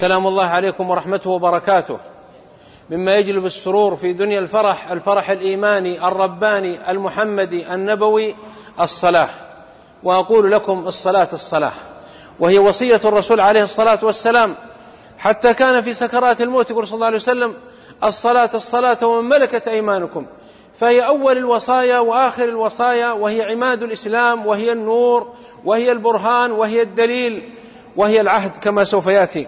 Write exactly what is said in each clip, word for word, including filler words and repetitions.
سلام الله عليكم ورحمته وبركاته. مما يجلب السرور في دنيا الفرح الفرح الإيماني الرباني المحمدي النبوي الصلاة. وأقول لكم الصلاة الصلاة، وهي وصية الرسول عليه الصلاة والسلام، حتى كان في سكرات الموت يقول صلى الله عليه وسلم: الصلاة الصلاة ومن ملكت أيمانكم. فهي أول الوصايا وآخر الوصايا، وهي عماد الإسلام، وهي النور، وهي البرهان، وهي الدليل، وهي العهد كما سوف يأتي.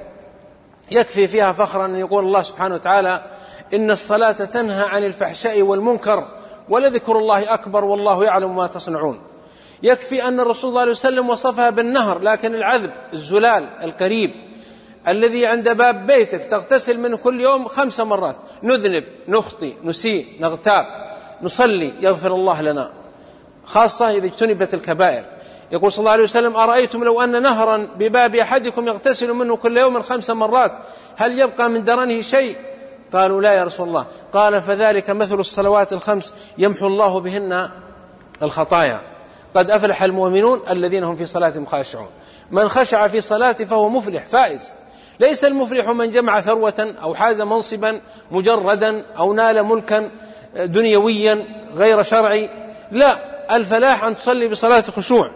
يكفي فيها فخرا أن يقول الله سبحانه وتعالى: إن الصلاة تنهى عن الفحشاء والمنكر ولذكر الله أكبر والله يعلم ما تصنعون. يكفي أن الرسول صلى الله عليه وسلم وصفها بالنهر، لكن العذب الزلال القريب الذي عند باب بيتك تغتسل منه كل يوم خمس مرات، نذنب، نخطي، نسيء، نغتاب، نصلي، يغفر الله لنا، خاصة إذا اجتنبت الكبائر. يقول صلى الله عليه وسلم: أرأيتم لو أن نهرا بباب أحدكم يغتسل منه كل يوم خمس مرات هل يبقى من درنه شيء؟ قالوا: لا يا رسول الله. قال: فذلك مثل الصلوات الخمس يمحو الله بهن الخطايا. قد أفلح المؤمنون الذين هم في صلاتهم خاشعون. من خشع في صلاته فهو مفلح فائز. ليس المفلح من جمع ثروة أو حاز منصبا مجردا أو نال ملكا دنيويا غير شرعي، لا، الفلاح أن تصلي بصلاة خشوع،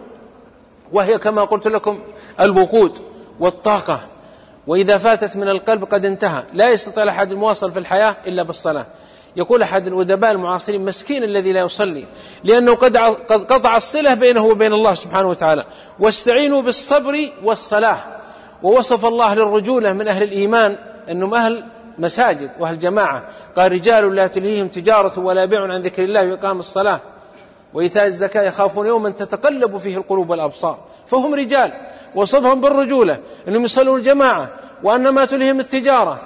وهي كما قلت لكم الوقود والطاقة، وإذا فاتت من القلب قد انتهى. لا يستطيع أحد المواصل في الحياة إلا بالصلاة. يقول أحد الأدباء المعاصرين: مسكين الذي لا يصلي، لأنه قد قطع الصلة بينه وبين الله سبحانه وتعالى. واستعينوا بالصبر والصلاة. ووصف الله للرجولة من أهل الإيمان أنهم أهل مساجد وأهل جماعة، قال: رجال لا تلهيهم تجارة ولا بيع عن ذكر الله وإقام الصلاة وإيتاء الزكاة يخافون يوما تتقلب فيه القلوب والأبصار. فهم رجال، وصفهم بالرجولة أنهم يصلون الجماعة، وأن ما تلهم التجارة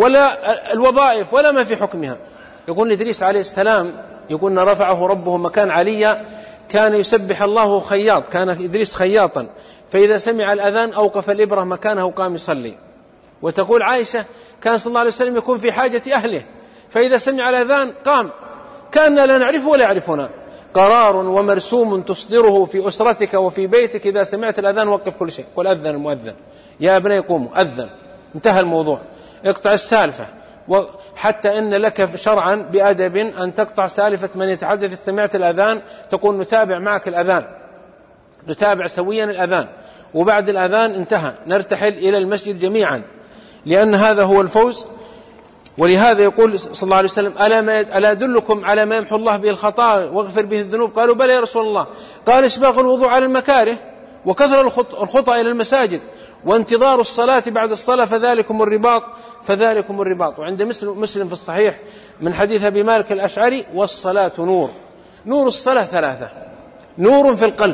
ولا الوظائف ولا ما في حكمها. يقول إدريس عليه السلام، يقول: رفعه ربه مكان عليا، كان يسبح الله خياط، كان إدريس خياطا، فإذا سمع الأذان أوقف الإبرة مكانه وقام يصلي. وتقول عائشة: كان صلى الله عليه وسلم يكون في حاجة أهله، فإذا سمع الأذان قام، كأننا لا نعرفه ولا يعرفنا. قرار ومرسوم تصدره في أسرتك وفي بيتك، إذا سمعت الأذان وقف كل شيء، قل: أذن المؤذن، يا ابني قوموا، أذن، انتهى الموضوع، اقطع السالفة. وحتى إن لك شرعا بأدب أن تقطع سالفة من يتحدث. سمعت الأذان تقول: نتابع معك الأذان، نتابع سويا الأذان، وبعد الأذان انتهى، نرتحل إلى المسجد جميعا، لأن هذا هو الفوز. ولهذا يقول صلى الله عليه وسلم: ألا أدلكم على ما يمحو الله به الخطايا واغفر به الذنوب؟ قالوا: بلى يا رسول الله. قال: إسباغ الوضوء على المكاره، وكثر الخطى إلى المساجد، وانتظار الصلاة بعد الصلاة، فذلكم الرباط فذلكم الرباط. وعند مسلم في الصحيح من حديث أبي مالك الأشعري: والصلاة نور. نور الصلاة ثلاثة: نور في القلب،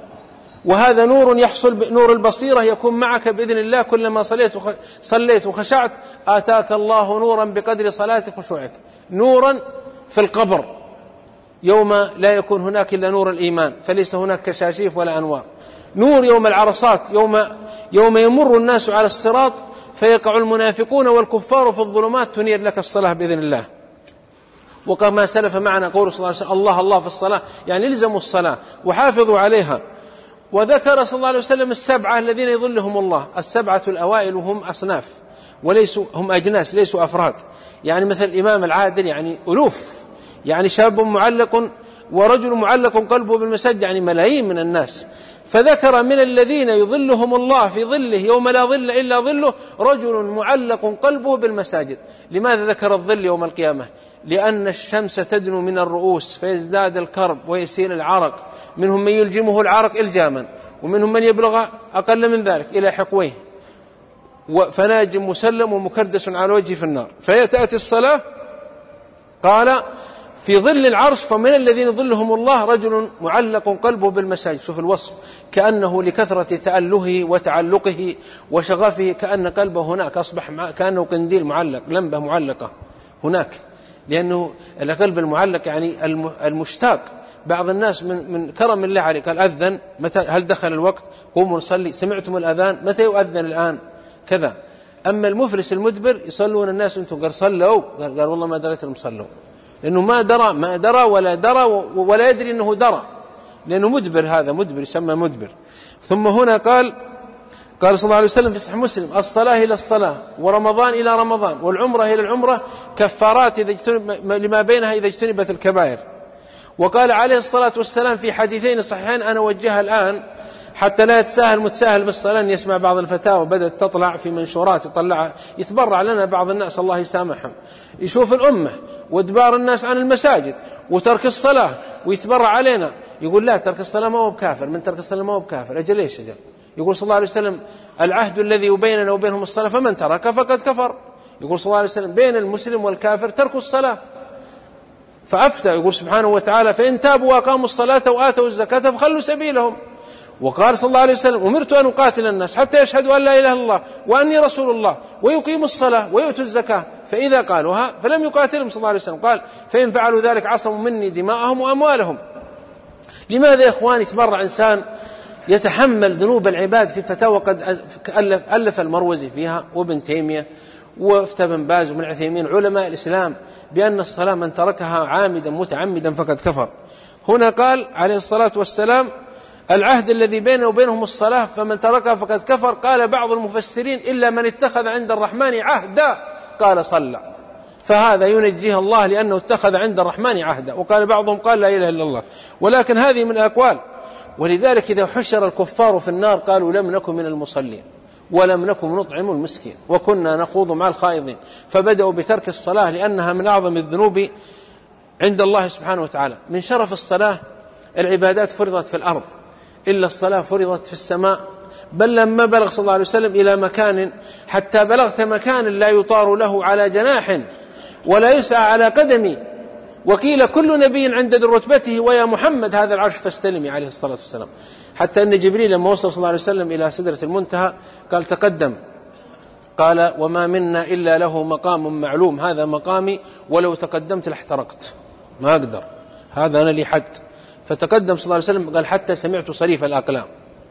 وهذا نور يحصل بنور البصيرة، يكون معك بإذن الله كلما صليت صليت وخشعت آتاك الله نورا بقدر صلاتك وخشوعك. نورا في القبر، يوم لا يكون هناك إلا نور الإيمان، فليس هناك كشاشيف ولا أنوار. نور يوم العرصات، يوم, يوم يمر الناس على الصراط فيقع المنافقون والكفار في الظلمات، تنير لك الصلاة بإذن الله. وكما سلف معنا قول صلى الله عليه وسلم: الله الله في الصلاة، يعني الزموا الصلاة وحافظوا عليها. وذكر صلى الله عليه وسلم السبعة الذين يظلهم الله. السبعة الأوائل هم أصناف وليسوا هم أجناس، ليسوا أفراد. يعني مثل الإمام العادل يعني ألوف، يعني شاب معلق ورجل معلق قلبه بالمسجد، يعني ملايين من الناس. فذكر من الذين يظلهم الله في ظله يوم لا ظل إلا ظله رجل معلق قلبه بالمساجد. لماذا ذكر الظل يوم القيامة؟ لأن الشمس تدنو من الرؤوس فيزداد الكرب ويسيل العرق، منهم من يلجمه العرق إلجاما، ومنهم من يبلغ أقل من ذلك إلى حقويه، فناج مسلم ومكردس على وجهه في النار. فيأتي الصلاة قال: في ظل العرش، فمن الذين ظلهم الله رجل معلق قلبه بالمساجد. شوف الوصف، كأنه لكثرة تأله وتعلقه وشغفه، كأن قلبه هناك أصبح كأنه قنديل معلق، لمبة معلقة هناك، لأنه القلب المعلق يعني المشتاق. بعض الناس من, من كرم الله عليه قال: أذن، متى؟ هل دخل الوقت؟ قوموا نصلي. سمعتم الأذان؟ متى يؤذن الآن؟ كذا. أما المفلس المدبر يصلون الناس: أنتم قال صلوا؟ قال, قال والله ما دريت أنهم صلوا، لأنه ما درى ما درى ولا درى ولا يدري أنه درى، لأنه مدبر، هذا مدبر، يسمى مدبر. ثم هنا قال: قال صلى الله عليه وسلم في صحيح مسلم: الصلاة إلى الصلاة ورمضان إلى رمضان والعمرة إلى العمرة كفارات إذا اجتنب لما بينها إذا اجتنبت الكبائر. وقال عليه الصلاة والسلام في حديثين صحيحين أنا أوجهها الآن حتى لا يتساهل متساهل بالصلاة أن يسمع بعض الفتاوى بدأت تطلع في منشورات يطلع يتبرع لنا بعض الناس الله يسامحهم، يشوف الأمة وادبار الناس عن المساجد وترك الصلاة ويتبرع علينا، يقول لا ترك الصلاة ما هو بكافر، من ترك الصلاة ما هو بكافر. أجل ليش أجل؟ يقول صلى الله عليه وسلم: العهد الذي بيننا وبينهم الصلاة فمن ترك فقد كفر. يقول صلى الله عليه وسلم: بين المسلم والكافر ترك الصلاة. فأفتى يقول سبحانه وتعالى: فإن تابوا وأقاموا الصلاة وآتوا الزكاة فخلوا سبيلهم. وقال صلى الله عليه وسلم: أمرت أن أقاتل الناس حتى يشهدوا أن لا إله إلا الله وأني رسول الله ويقيموا الصلاة ويؤتوا الزكاة، فإذا قالوها فلم يقاتلهم صلى الله عليه وسلم. قال: فإن فعلوا ذلك عصموا مني دماءهم وأموالهم. لماذا يا إخواني يتبرع إنسان يتحمل ذنوب العباد في فتاوى قد ألف المروزي فيها وابن تيمية وافتى بن باز وابن عثيمين علماء الإسلام بأن الصلاة من تركها عامدا متعمدا فقد كفر؟ هنا قال عليه الصلاة والسلام: العهد الذي بينه وبينهم الصلاة فمن تركها فقد كفر. قال بعض المفسرين: إلا من اتخذ عند الرحمن عهدا قال صلى، فهذا ينجيه الله لأنه اتخذ عند الرحمن عهدا. وقال بعضهم: قال لا إله إلا الله. ولكن هذه من الأقوال. ولذلك إذا حشر الكفار في النار قالوا: لم نكن من المصلين ولم نكن نطعم المسكين وكنا نخوض مع الخائضين. فبدأوا بترك الصلاة لأنها من أعظم الذنوب عند الله سبحانه وتعالى. من شرف الصلاة العبادات فرضت في الأرض، إلا الصلاة فرضت في السماء. بل لما بلغ صلى الله عليه وسلم إلى مكان حتى بلغت مكان لا يطار له على جناح ولا يسعى على قدمي، وقيل كل نبي عند رتبته ويا محمد هذا العرش فاستلمي عليه الصلاة والسلام. حتى أن جبريل لما وصل صلى الله عليه وسلم إلى سدرة المنتهى قال: تقدم. قال: وما منا إلا له مقام معلوم، هذا مقامي ولو تقدمت لاحترقت، ما أقدر، هذا أنا لي حد. فتقدم صلى الله عليه وسلم قال: حتى سمعت صريف الأقلام،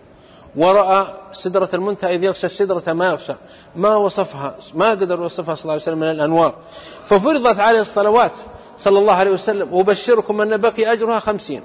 ورأى سدرة المنتهى إذ يغشى السدرة ما يغشى، ما وصفها ما قدر وصفها صلى الله عليه وسلم من الأنوار. ففرضت عليه الصلوات صلى الله عليه وسلم: وبشركم أن بقي أجرها خمسين،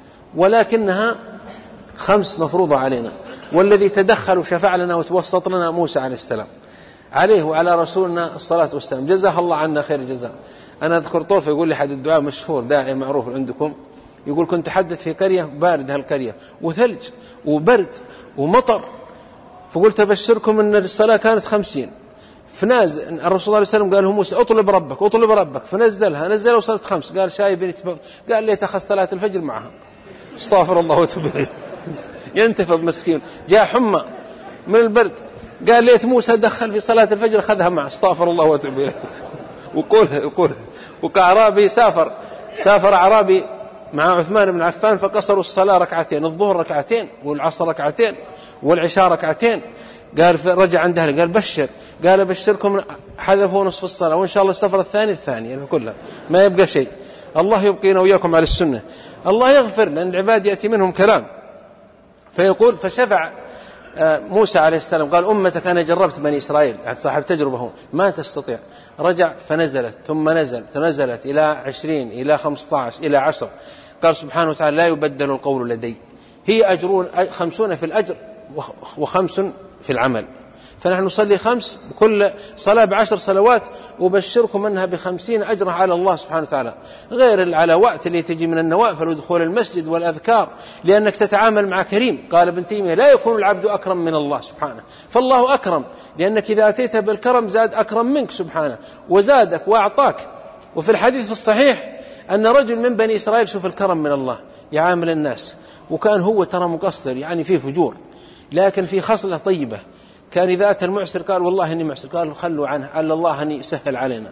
ولكنها خمس مفروضة علينا. والذي تدخل وشفع لنا وتوسط لنا موسى عليه السلام، عليه وعلى رسولنا الصلاة والسلام، جزاه الله عنا خير الجزاء. أنا أذكر طوف يقول لي حد الدعاء مشهور داعي معروف عندكم، يقول: كنت أحدث في قرية بارد هالقرية وثلج وبرد ومطر، فقلت أبشركم أن الصلاة كانت خمسين. فنازل الرسول صلى الله عليه وسلم قال له موسى: أطلب ربك أطلب ربك، فنزلها نزلها وصلت خمس. قال: شايب قال لي تأخذ صلاة الفجر معها. استغفر الله وتوب إليه. ينتفض مسكين جاء حمى من البرد، قال: ليت موسى دخل في صلاة الفجر أخذها معه. استغفر الله وتوب إليه. وقول وقول وكأعرابي سافر سافر أعرابي مع عثمان بن عفان فقصروا الصلاة ركعتين، الظهر ركعتين والعصر ركعتين والعشاء ركعتين. قال رجع عند أهله قال: بشر. قال: بشركم حذفوا نصف الصلاة وإن شاء الله السفر الثاني الثاني يعني كلها ما يبقى شيء. الله يبقينا وإياكم على السنة. الله يغفر لأن العباد يأتي منهم كلام. فيقول: فشفع موسى عليه السلام قال: أمتك أنا جربت بني إسرائيل، يعني صاحب تجربة هو ما تستطيع. رجع فنزلت ثم نزل فنزلت إلى عشرين إلى خمسة عشر إلى عشر. قال سبحانه وتعالى: لا يبدل القول لدي، هي أجرون خمسون في الأجر وخمس في العمل. فنحن نصلي خمس بكل صلاة بعشر صلوات، وبشركم أنها بخمسين أجرها على الله سبحانه وتعالى، غير العلاوات اللي تجي من النوافل ودخول المسجد والأذكار، لأنك تتعامل مع كريم. قال ابن تيمية: لا يكون العبد أكرم من الله سبحانه، فالله أكرم، لأنك إذا أتيت بالكرم زاد أكرم منك سبحانه وزادك وأعطاك. وفي الحديث في الصحيح أن رجل من بني إسرائيل شوف الكرم من الله يعامل الناس، وكان هو ترى مقصر يعني فيه فجور، لكن في خصلة طيبة. كان إذا أتى المعسر قال: والله إني معسر، قال: خلوا عنه، على الله أن يسهل علينا،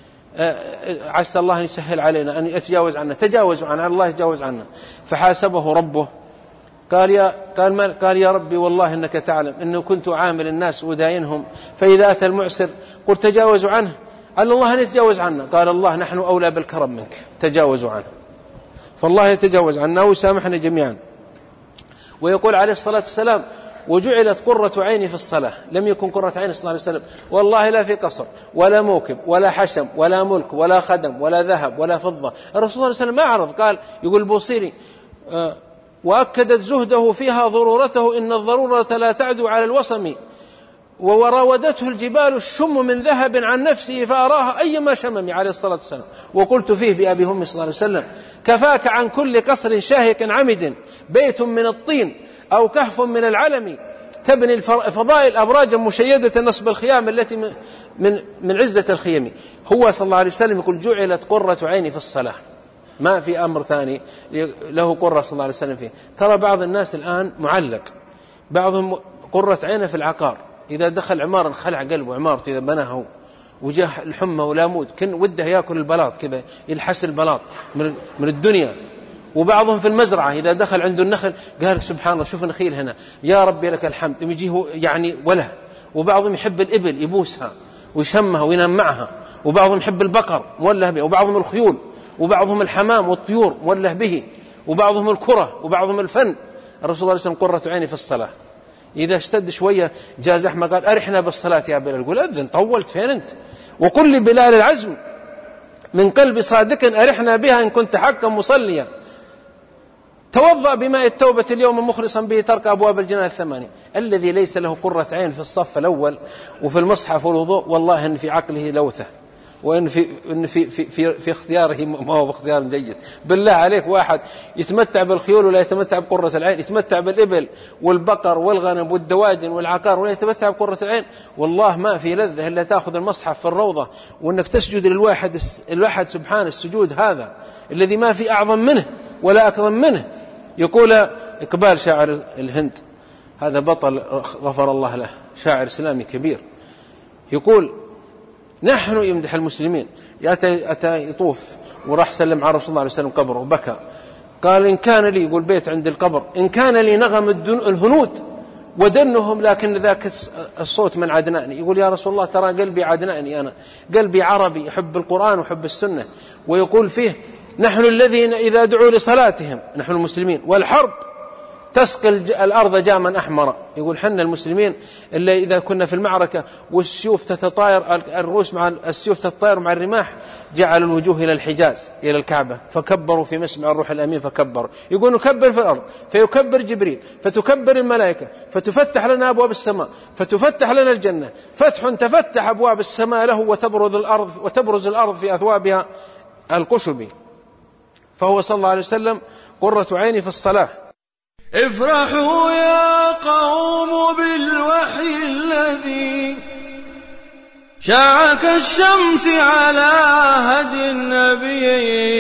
عسى الله أن يسهل علينا، أن يتجاوز عنا، تجاوزوا عنا، الله يتجاوز عنا. فحاسبه ربه قال: يا قال, ما قال يا ربي والله إنك تعلم إنه كنت عامل الناس وداينهم، فإذا أتى المعسر قلت تجاوزوا عنه، على الله أن يتجاوز عنا. قال: الله نحن أولى بالكرم منك، تجاوزوا عنه. فالله يتجاوز عنا ويسامحنا جميعا. ويقول عليه الصلاة والسلام: وجعلت قرة عيني في الصلاة. لم يكن قرة عيني صلى الله عليه وسلم والله لا في قصر ولا موكب ولا حشم ولا ملك ولا خدم ولا ذهب ولا فضة. الرسول صلى الله عليه وسلم ما عرض، قال يقول البوصيري: وأكدت زهده فيها ضرورته، إن الضرورة لا تعدو على الوصم، وراودته الجبال الشم من ذهب عن نفسه فأراها أيما شمم عليه الصلاة والسلام. وقلت فيه بأبي هم صلى الله عليه وسلم: كفاك عن كل قصر شاهق عمد بيت من الطين أو كهف من العلم، تبني الفضائل أبراجا مشيدة نصب الخيام التي من, من, من عزة الخيم. هو صلى الله عليه وسلم يقول: جعلت قرة عيني في الصلاة. ما في أمر ثاني له قرة صلى الله عليه وسلم فيه. ترى بعض الناس الآن معلق، بعضهم قرة عينه في العقار، إذا دخل عمارا خلع قلبه عمارته إذا بناها وجاه الحمى والامود كن وده يأكل البلاط كذا، يلحس البلاط من, من الدنيا. وبعضهم في المزرعة إذا دخل عنده النخل قال: سبحان الله، شوف النخيل هنا، يا ربي لك الحمد، يجيه يعني وله. وبعضهم يحب الإبل يبوسها ويشمها وينام معها، وبعضهم يحب البقر موله به، وبعضهم الخيول، وبعضهم الحمام والطيور موله به، وبعضهم الكرة، وبعضهم الفن. الرسول صلى الله عليه وسلم: قرة عيني في الصلاة. إذا اشتد شوية جاء زحمة قال: أرحنا بالصلاة يا بلال. يقول: أذن، طولت فين أنت؟ وقل لبلال العزم من قلب صادق أرحنا بها إن كنت حقا مصليا. توضأ بماء التوبة اليوم مخلصا به ترك أبواب الجنان الثمانية. الذي ليس له قرة عين في الصف الأول وفي المصحف والوضوء، والله إن في عقله لوثة، وإن في, إن في, في, في, في اختياره ما هو باختيار جيد. بالله عليك، واحد يتمتع بالخيول ولا يتمتع بقرة العين، يتمتع بالإبل والبقر والغنم والدواجن والعقار ولا يتمتع بقرة العين. والله ما في لذة إلا تأخذ المصحف في الروضة وأنك تسجد للواحد الواحد سبحانه. السجود هذا الذي ما في أعظم منه ولا أكرم منه. يقول إقبال شاعر الهند، هذا بطل غفر الله له، شاعر إسلامي كبير، يقول: نحن يمدح المسلمين، أتى يطوف وراح سلم على رسول الله عليه وسلم قبره وبكى، قال: إن كان لي، يقول بيت عند القبر، إن كان لي نغم الهنود ودنهم، لكن ذاك الصوت من عدناني. يقول: يا رسول الله، ترى قلبي عدناني، أنا قلبي عربي يحب القرآن ويحب السنة. ويقول فيه: نحن الذين إذا دعوا لصلاتهم، نحن المسلمين، والحرب تسقي الأرض جاما أحمر. يقول: حنا المسلمين اللي إذا كنا في المعركة والسيوف تتطاير، الروس مع السيوف تتطاير مع الرماح، جعلوا الوجوه إلى الحجاز إلى الكعبة، فكبروا في مسمع الروح الأمين فكبروا. يقول: نكبر في الأرض فيكبر جبريل، فتكبر الملائكة، فتفتح لنا أبواب السماء، فتفتح لنا الجنة فتح تفتح أبواب السماء له، وتبرز الأرض وتبرز الأرض في أثوابها القشب. فهو صلى الله عليه وسلم قرة عيني في الصلاة. افرحوا يا قوم بالوحي الذي شاع كالشمس على هدي النبي.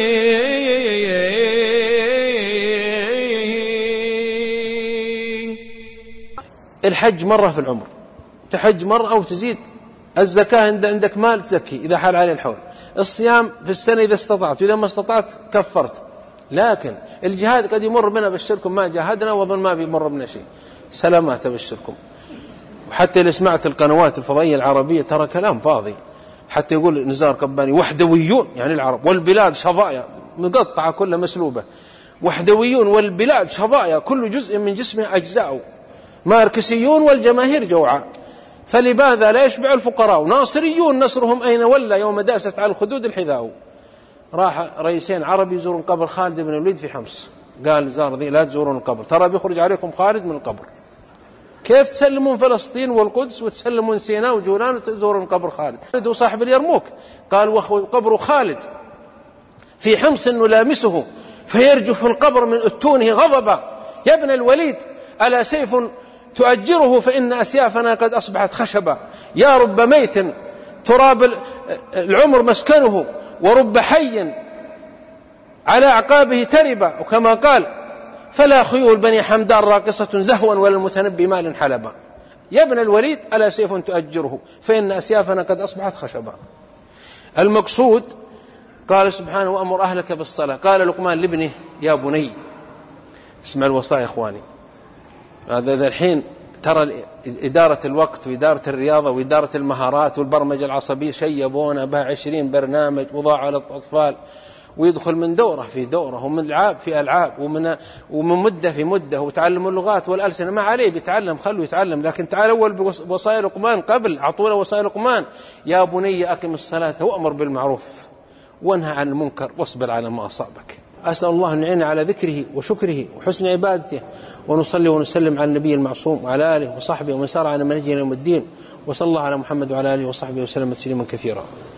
الحج مرة في العمر، تحج مرة أو تزيد. الزكاة عندك مال تزكي إذا حال عليه الحول. الصيام في السنة إذا استطعت، إذا ما استطعت كفرت. لكن الجهاد قد يمر بنا، بشركم ما جاهدنا وظن ما بيمر بنا شيء. سلامات بشركم. وحتى اللي سمعت القنوات الفضائية العربية ترى كلام فاضي. حتى يقول نزار قباني: وحدويون، يعني العرب، والبلاد شظايا مقطعة كلها مسلوبة. وحدويون والبلاد شظايا، كل جزء من جسمه أجزاء. ماركسيون والجماهير جوعى، فلماذا لا يشبع الفقراء؟ ناصريون نصرهم أين ولى يوم داست على الخدود الحذاء. راح رئيسين عربي يزورون قبر خالد بن الوليد في حمص، قال زار ذي: لا تزورون القبر، ترى بيخرج عليكم خالد من القبر. كيف تسلمون فلسطين والقدس وتسلمون سيناء وجولان وتزورون قبر خالد؟ خالد صاحب اليرموك قال: وقبر خالد في حمص نلامسه فيرجف القبر من أتونه غضبا. يا ابن الوليد، ألا سيف تؤجره فإن أسيافنا قد أصبحت خشبا. يا رب ميت تراب العمر مسكنه، ورب حي على أعقابه تربا. وكما قال: فلا خيول بني حمدان راقصة زهوا ولا المتنبي مال حلبا. يا ابن الوليد، ألا سيف تؤجره فإن أسيافنا قد أصبحت خشبا. المقصود قال سبحانه: وأمر أهلك بالصلاة. قال لقمان لابنه: يا بني، اسمع الوصايا إخواني. هذا الحين ترى إدارة الوقت وإدارة الرياضة وإدارة المهارات والبرمجة العصبية شيبونا بها عشرين برنامج وضاع على الأطفال، ويدخل من دورة في دورة، ومن ألعاب في ألعاب، ومن ومن مدة في مدة، وتعلم اللغات والألسنة. ما عليه بيتعلم، خلوا يتعلم. لكن تعال أول بوصايا لقمان، قبل أعطونا وصايا لقمان: يا بني أقم الصلاة وأمر بالمعروف وانهى عن المنكر واصبر على ما أصابك. أسأل الله أن يعين على ذكره وشكره وحسن عبادته، ونصلي ونسلم على النبي المعصوم وعلى آله وصحبه ومن سار على منهجه إلى يوم الدين، وصلى الله على محمد وعلى آله وصحبه وسلم تسليما كثيرا.